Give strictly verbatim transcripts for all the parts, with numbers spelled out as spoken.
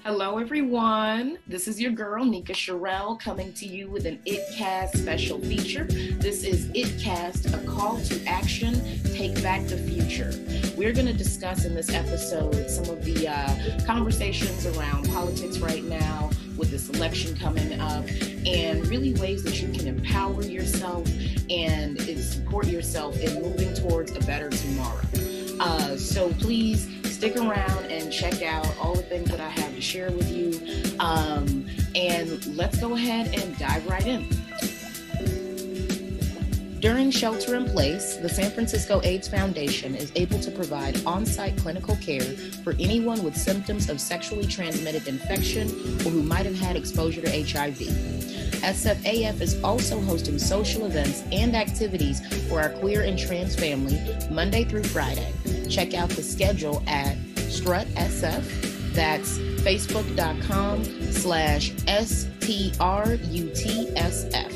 Hello, everyone. This is your girl, Nika Sherelle, coming to you with an ItCast special feature. This is ItCast, a call to action, take back the future. We're going to discuss in this episode some of the uh, conversations around politics right now with this election coming up, and really ways that you can empower yourself and support yourself in moving towards a better tomorrow. Uh, so please stick around and check out all the things that I have to share with you. Um, and let's go ahead and dive right in. During shelter in place, the San Francisco AIDS Foundation is able to provide on-site clinical care for anyone with symptoms of sexually transmitted infection or who might have had exposure to H I V. S F A F is also hosting social events and activities for our queer and trans family Monday through Friday. Check out the schedule at Strut S F. That's facebook.com slash S T R U T S F.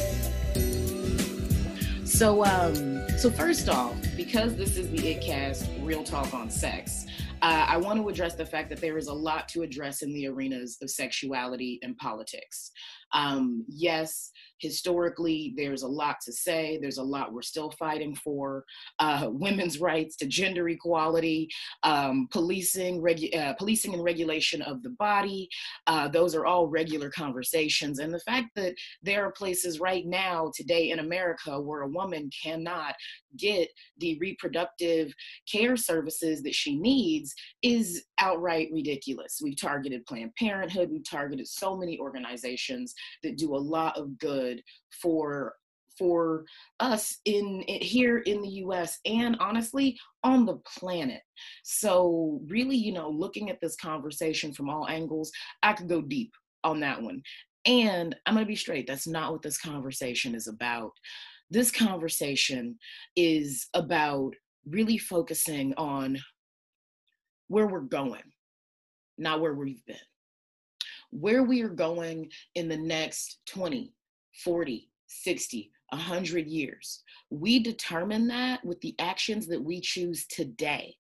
So, um, so first off, because this is the ItCast Real Talk on Sex, uh, I want to address the fact that there is a lot to address in the arenas of sexuality and politics. Um, yes, historically, there's a lot to say. There's a lot we're still fighting for. Uh, women's rights to gender equality, um, policing, regu- uh, policing and regulation of the body. Uh, those are all regular conversations. And the fact that there are places right now today in America where a woman cannot get the reproductive care services that she needs is outright ridiculous. We've targeted Planned Parenthood. We've targeted so many organizations that do a lot of good for for us in, in here in the U S and honestly on the planet. So really, you know, looking at this conversation from all angles, I could go deep on that one. And I'm going to be straight, that's not what this conversation is about. This conversation is about really focusing on where we're going, not where we've been. Where we are going in the next twenty, forty, sixty, one hundred years. We determine that with the actions that we choose today.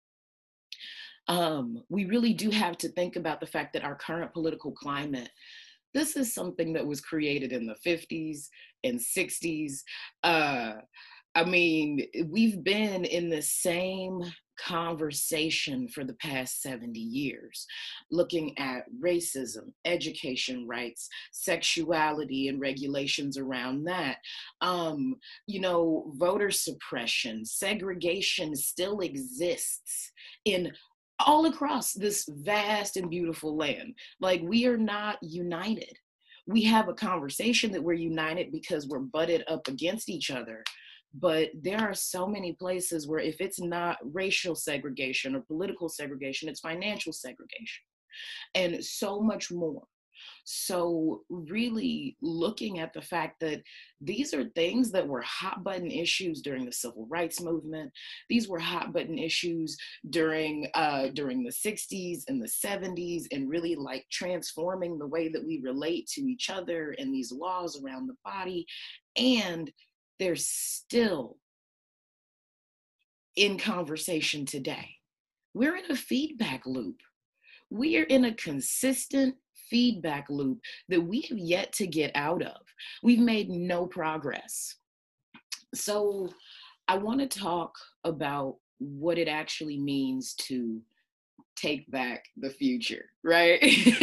Um, we really do have to think about the fact that our current political climate, this is something that was created in the fifties and sixties. Uh, I mean, we've been in the same conversation for the past seventy years, looking at racism, education rights, sexuality, and regulations around that. Um, you know, voter suppression, segregation still exists in all across this vast and beautiful land. Like, we are not united. We have a conversation that we're united because we're butted up against each other. But there are so many places where if it's not racial segregation or political segregation, it's financial segregation and so much more. So really looking at the fact that these are things that were hot button issues during the civil rights movement. These were hot button issues during uh, during the sixties and the seventies, and really like transforming the way that we relate to each other and these laws around the body. And they're still in conversation today. We're in a feedback loop. We are in a consistent feedback loop that we have yet to get out of. We've made no progress. So I want to talk about what it actually means to take back the future, right?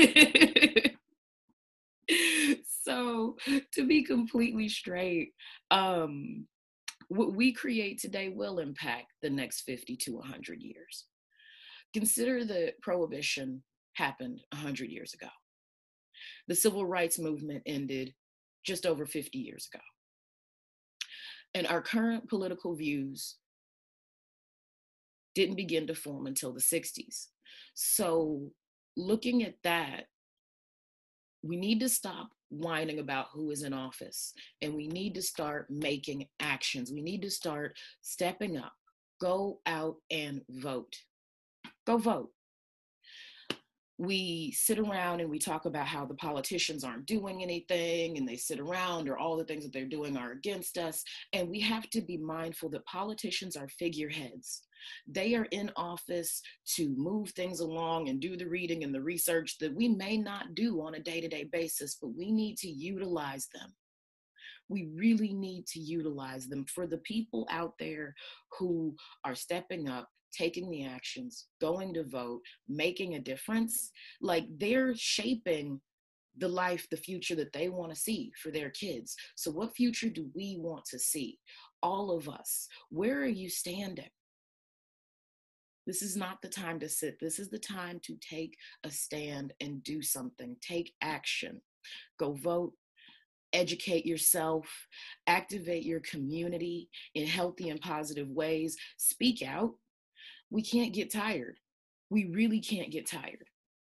So to be completely straight, um, what we create today will impact the next fifty to one hundred years. Consider that prohibition happened one hundred years ago. The civil rights movement ended just over fifty years ago. And our current political views didn't begin to form until the sixties. So looking at that, we need to stop whining about who is in office, and we need to start making actions. We need to start stepping up. Go out and vote. Go vote. We sit around and we talk about how the politicians aren't doing anything, and they sit around, or all the things that they're doing are against us. And we have to be mindful that politicians are figureheads. They are in office to move things along and do the reading and the research that we may not do on a day-to-day basis, but we need to utilize them. We really need to utilize them for the people out there who are stepping up, taking the actions, going to vote, making a difference. Like, they're shaping the life, the future that they want to see for their kids. So what future do we want to see? All of us. Where are you standing? This is not the time to sit. This is the time to take a stand and do something. Take action. Go vote. Educate yourself, activate your community in healthy and positive ways, speak out. We can't get tired. We really can't get tired.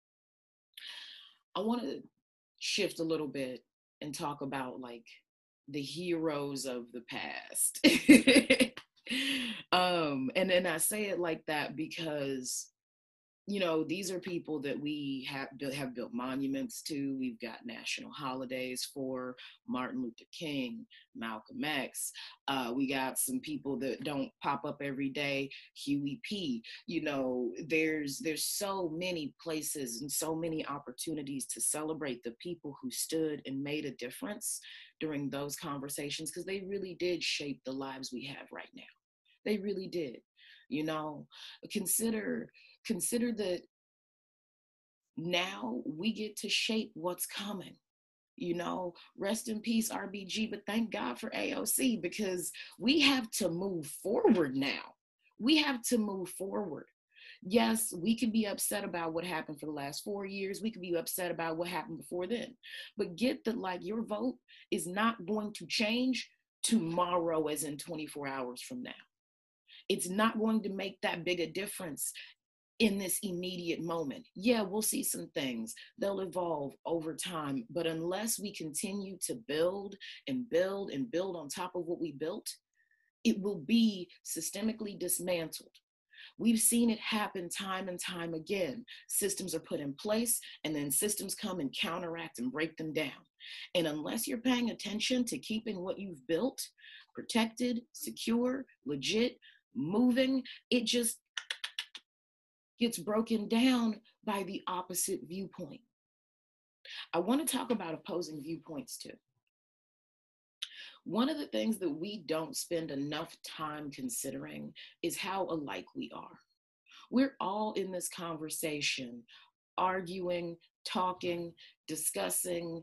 I want to shift a little bit and talk about like the heroes of the past. um, and then I say it like that because, you know, these are people that we have built, have built monuments to. We've got national holidays for Martin Luther King, Malcolm X. Uh, we got some people that don't pop up every day, Huey P. You know, there's there's so many places and so many opportunities to celebrate the people who stood and made a difference during those conversations, because they really did shape the lives we have right now. They really did. You know, consider consider that now we get to shape what's coming. You know, rest in peace, R B G, but thank God for A O C, because we have to move forward now. We have to move forward. Yes, we can be upset about what happened for the last four years. We could be upset about what happened before then. But get that, like, your vote is not going to change tomorrow, as in twenty-four hours from now. It's not going to make that big a difference in this immediate moment. Yeah, we'll see some things. They'll evolve over time. But unless we continue to build and build and build on top of what we built, it will be systemically dismantled. We've seen it happen time and time again. Systems are put in place, and then systems come and counteract and break them down. And unless you're paying attention to keeping what you've built protected, secure, legit, moving, it just gets broken down by the opposite viewpoint. I want to talk about opposing viewpoints too. One of the things that we don't spend enough time considering is how alike we are. We're all in this conversation, arguing, talking, discussing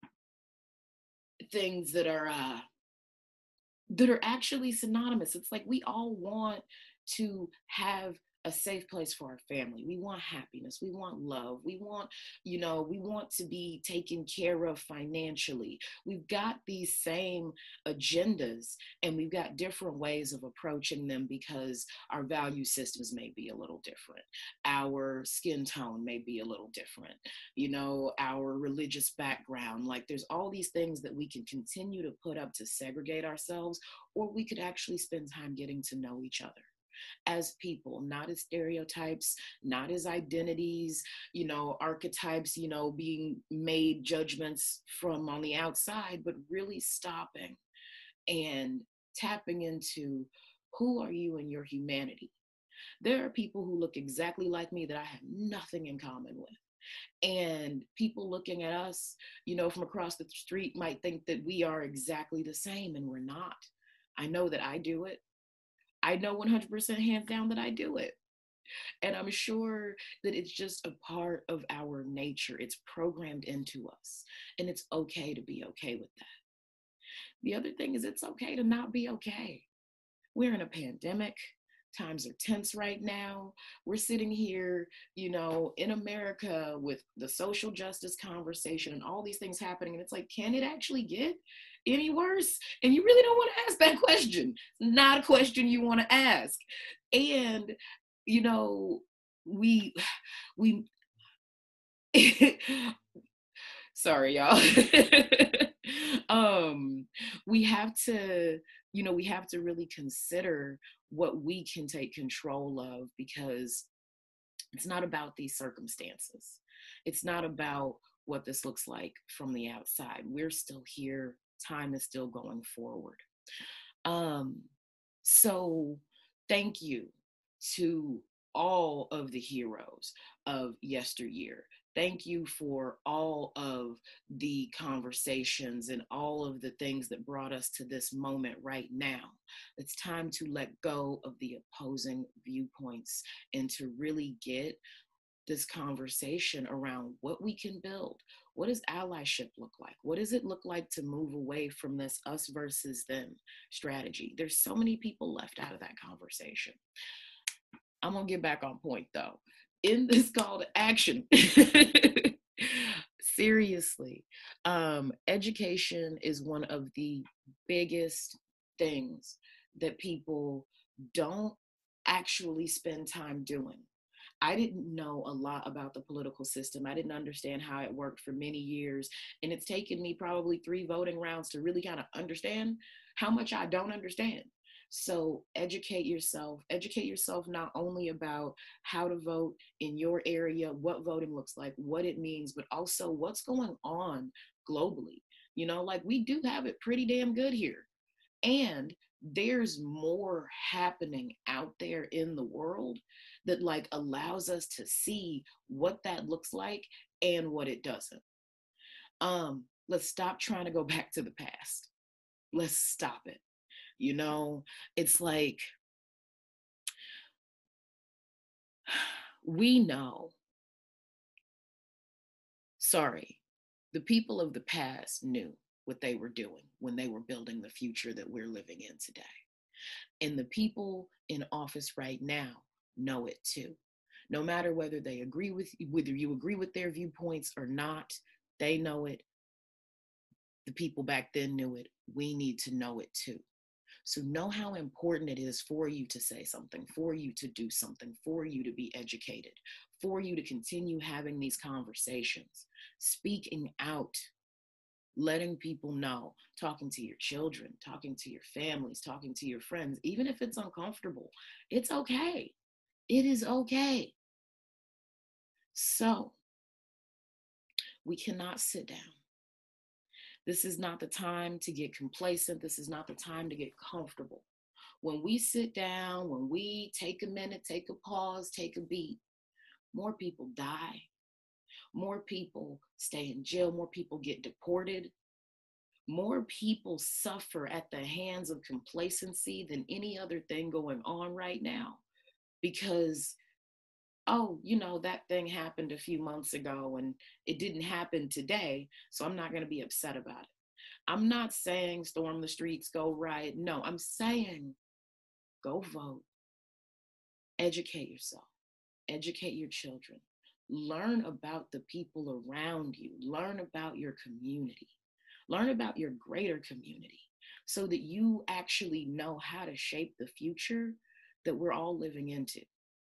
things that are uh, that are actually synonymous. It's like we all want to have a safe place for our family. We want happiness. We want love. We want, you know, we want to be taken care of financially. We've got these same agendas, and we've got different ways of approaching them because our value systems may be a little different. Our skin tone may be a little different. You know, our religious background. Like, there's all these things that we can continue to put up to segregate ourselves, or we could actually spend time getting to know each other as people, not as stereotypes, not as identities, you know, archetypes, you know, being made judgments from on the outside, but really stopping and tapping into who are you and your humanity. There are people who look exactly like me that I have nothing in common with. And people looking at us, you know, from across the street might think that we are exactly the same, and we're not. I know that I do it. I know one hundred percent hands down that I do it. And I'm sure that it's just a part of our nature. It's programmed into us. And it's okay to be okay with that. The other thing is, it's okay to not be okay. We're in a pandemic. Times are tense right now. We're sitting here, you know, in America with the social justice conversation and all these things happening. And it's like, can it actually get any worse? And you really don't want to ask that question. It's not a question you want to ask. And, you know, we, we, sorry, y'all. um, we have to, you know, we have to really consider what we can take control of, because it's not about these circumstances. It's not about what this looks like from the outside. We're still here. Time is still going forward. Um, so thank you to all of the heroes of yesteryear. Thank you for all of the conversations and all of the things that brought us to this moment right now. It's time to let go of the opposing viewpoints and to really get this conversation around what we can build. What does allyship look like? What does it look like to move away from this us versus them strategy? There's so many people left out of that conversation. I'm gonna get back on point though. In this call to action, seriously, um, education is one of the biggest things that people don't actually spend time doing. I didn't know a lot about the political system. I didn't understand how it worked for many years. And it's taken me probably three voting rounds to really kind of understand how much I don't understand. So educate yourself. Educate yourself not only about how to vote in your area, what voting looks like, what it means, but also what's going on globally. You know, like we do have it pretty damn good here. And there's more happening out there in the world that like allows us to see what that looks like and what it doesn't. Um, let's stop trying to go back to the past. Let's stop it. You know, it's like we know, sorry, the people of the past knew what they were doing when they were building the future that we're living in today. And the people in office right now know it too. No matter whether they agree with, whether you agree with their viewpoints or not, they know it. The people back then knew it. We need to know it too. So know how important it is for you to say something, for you to do something, for you to be educated, for you to continue having these conversations, speaking out, letting people know, talking to your children, talking to your families, talking to your friends, even if it's uncomfortable, it's okay. It is okay. So we cannot sit down. This is not the time to get complacent. This is not the time to get comfortable. When we sit down, when we take a minute, take a pause, take a beat, more people die. More people stay in jail. More people get deported. More people suffer at the hands of complacency than any other thing going on right now because, oh, you know, that thing happened a few months ago and it didn't happen today, so I'm not going to be upset about it. I'm not saying storm the streets, go riot. No, I'm saying go vote, educate yourself, educate your children, learn about the people around you, learn about your community. Learn about your greater community so that you actually know how to shape the future that we're all living into.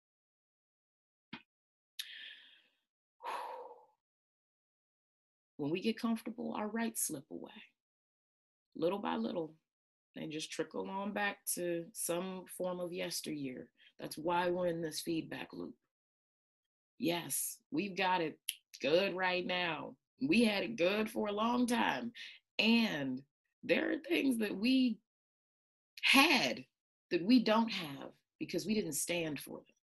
When we get comfortable, our rights slip away little by little and just trickle on back to some form of yesteryear. That's why we're in this feedback loop. Yes, we've got it good right now. We had it good for a long time. And there are things that we had that we don't have because we didn't stand for them.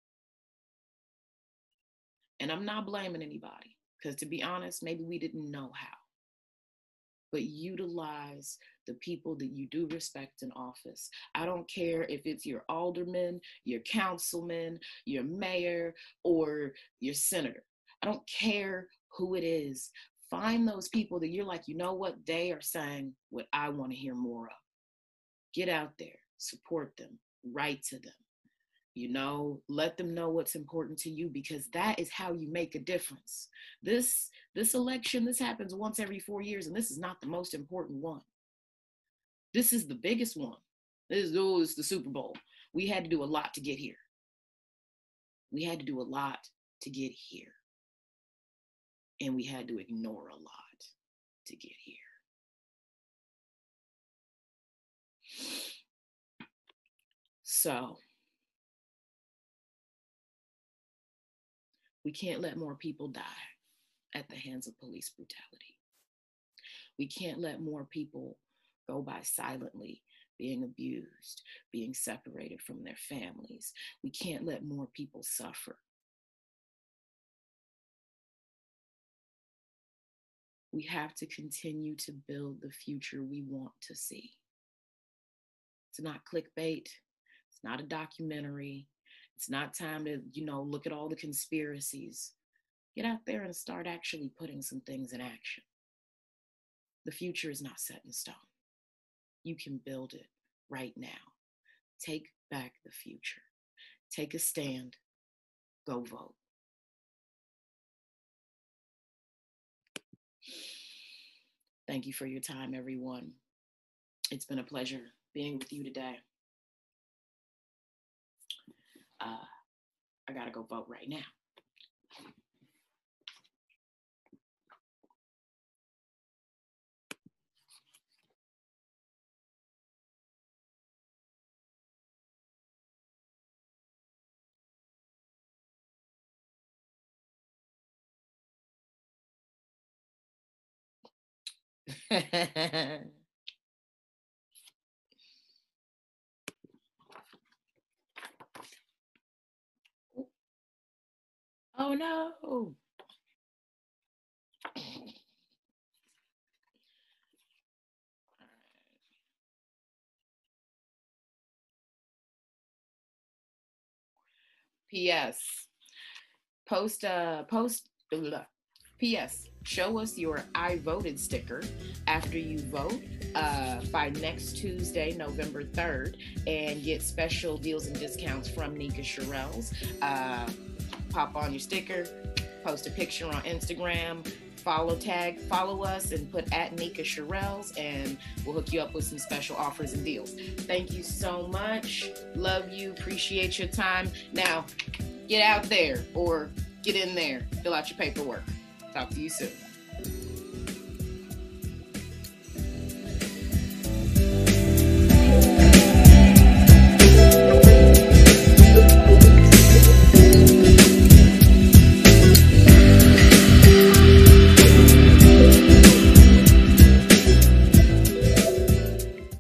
And I'm not blaming anybody because, to be honest, maybe we didn't know how. But utilize the people that you do respect in office. I don't care if it's your alderman, your councilman, your mayor, or your senator. I don't care who it is. Find those people that you're like, you know what? They are saying what I want to hear more of. Get out there, support them, write to them. You know, let them know what's important to you because that is how you make a difference. This this election, this happens once every four years, and this is not the most important one. This is the biggest one. This is, oh, it's the Super Bowl. We had to do a lot to get here. We had to do a lot to get here. And we had to ignore a lot to get here. So we can't let more people die. at the hands of police brutality. We can't let more people go by silently, being abused, being separated from their families. We can't let more people suffer. We have to continue to build the future we want to see. It's not clickbait. It's not a documentary. It's not time to, you know, look at all the conspiracies. Get out there and start actually putting some things in action. The future is not set in stone. You can build it right now. Take back the future. Take a stand. Go vote. Thank you for your time, everyone. It's been a pleasure being with you today. Uh, I gotta go vote right now. Oh no. P S Post uh post blah. P S Show us your I voted sticker after you vote uh, by next Tuesday, November third, and get special deals and discounts from Nika Sherrills. Uh, pop on your sticker, post a picture on Instagram, follow tag, follow us and put at Nika Sherrills, and we'll hook you up with some special offers and deals. Thank you so much. Love you. Appreciate your time. Now, get out there or get in there. Fill out your paperwork. Talk to you soon.